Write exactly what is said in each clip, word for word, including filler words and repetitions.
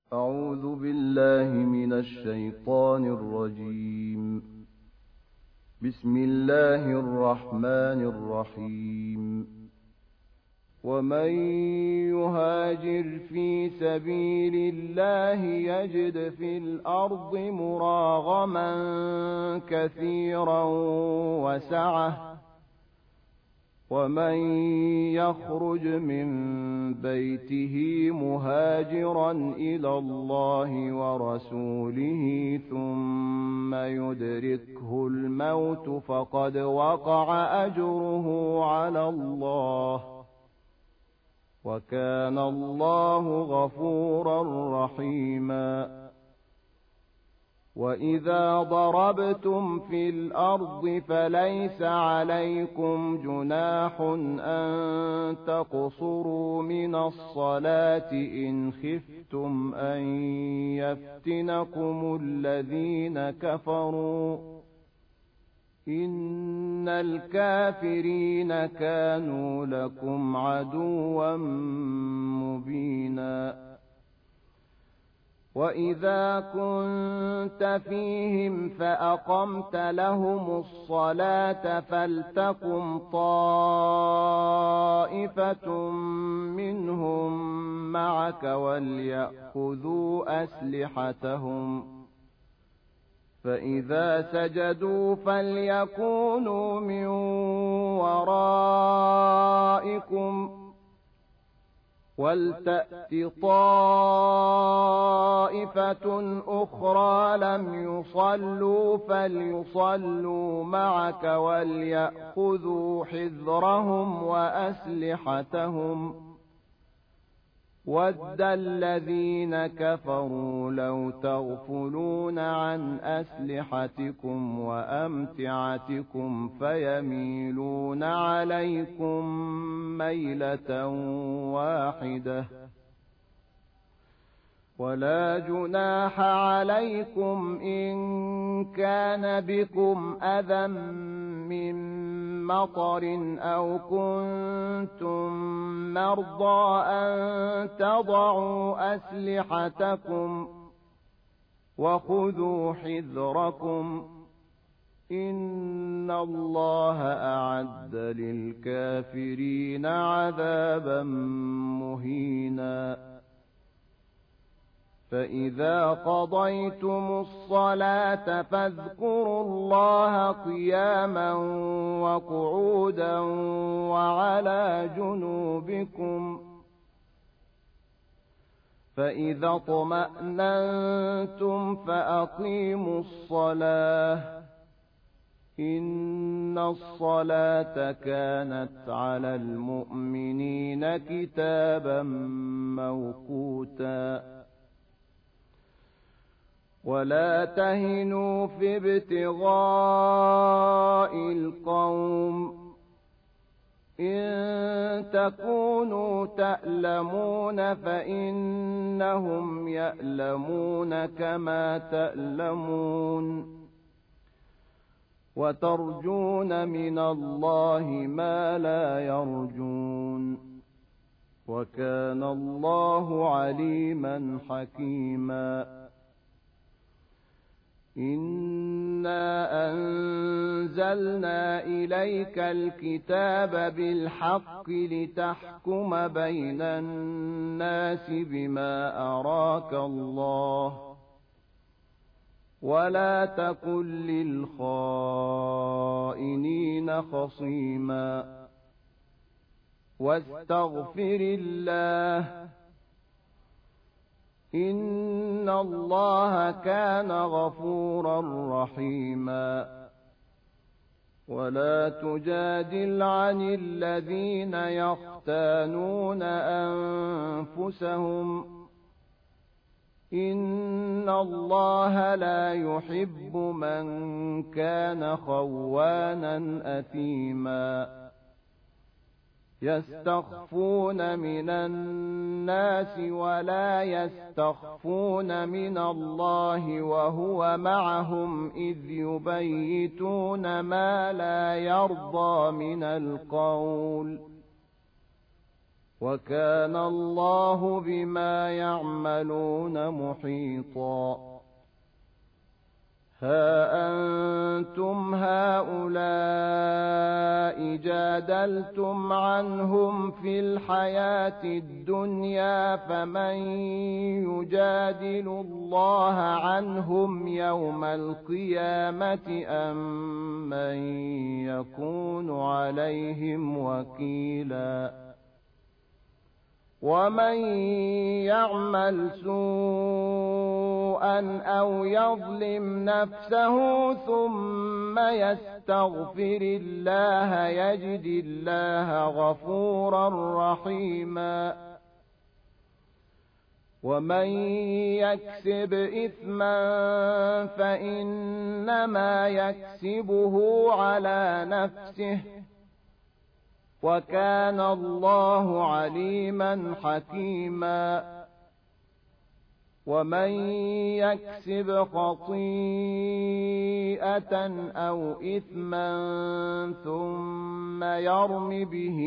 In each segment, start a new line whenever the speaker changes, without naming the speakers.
أعوذ بالله من الشيطان الرجيم. بسم الله الرحمن الرحيم. ومن يهاجر في سبيل الله يجد في الأرض مراغما كثيرا وسعة، ومن يخرج من بيته مهاجرا إلى الله ورسوله ثم يدركه الموت فقد وقع أجره على الله، وكان الله غفورا رحيما. وإذا ضربتم في الأرض فليس عليكم جناح أن تقصروا من الصلاة إن خفتم أن يفتنكم الذين كفروا، إن الكافرين كانوا لكم عدوا مبينا. وإذا كنت فيهم فأقمت لهم الصلاة فلتقم طائفة منهم معك وليأخذوا أسلحتهم، فإذا سجدوا فليكونوا من ورائكم ولتأت طائفة أخرى لم يصلوا فليصلوا معك وليأخذوا حذرهم وأسلحتهم. ود الذين كفروا لو تغفلون عن أسلحتكم وأمتعتكم فيميلون عليكم ميلة واحدة. ولا جناح عليكم إن كان بكم أذى من مطر أو كنتم مرضى أن تضعوا أسلحتكم وخذوا حذركم، إن الله أعد للكافرين عذابا مهينا. فإذا قضيتم الصلاة فاذكروا الله قياما وقعودا وعلى جنوبكم، فإذا اطمأننتم فأقيموا الصلاة، إن الصلاة كانت على المؤمنين كتابا موقوتا. ولا تهنوا في ابتغاء القوم إن تكونوا تألمون فإنهم يألمون كما تألمون، وترجون من الله ما لا يرجون، وكان الله عليما حكيما. إنا أنزلنا إليك الكتاب بالحق لتحكم بين الناس بما أراك الله، ولا تكن للخائنين خصيما، واستغفر الله، إن الله كان غفورا رحيما. ولا تجادل عن الذين يختانون أنفسهم، إن الله لا يحب من كان خوانا أثيما. يستخفون من الناس ولا يستخفون من الله وهو معهم إذ يبيتون ما لا يرضى من القول، وكان الله بما يعملون محيطا ها أنتم هؤلاء جادلتم عنهم في الحياة الدنيا فمن يجادل الله عنهم يوم القيامة أم من يكون عليهم وكيلا ومن يعمل سوءا أو يظلم نفسه ثم يستغفر الله يجد الله غفورا رحيما ومن يكسب إثما فإنما يكسبه على نفسه وكان الله عليما حكيما ومن يكسب خطيئة أو إثما ثم يرم به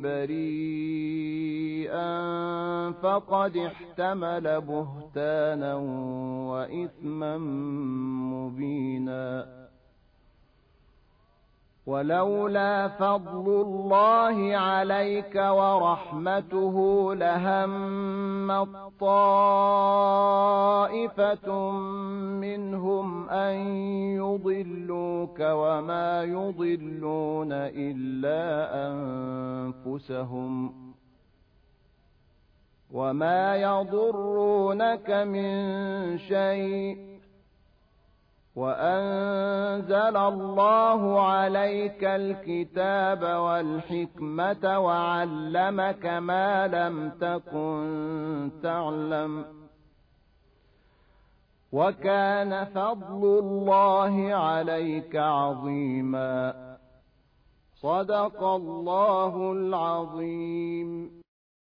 بريئا فقد احتمل بهتانا وإثما مبينا ولولا فضل الله عليك ورحمته لهم طائفة منهم أن يضلوك وما يضلون إلا أنفسهم وما يضرونك من شيء وأنزل الله عليك الكتاب والحكمة وعلمك ما لم تكن تعلم وكان فضل الله عليك عظيما صدق الله العظيم.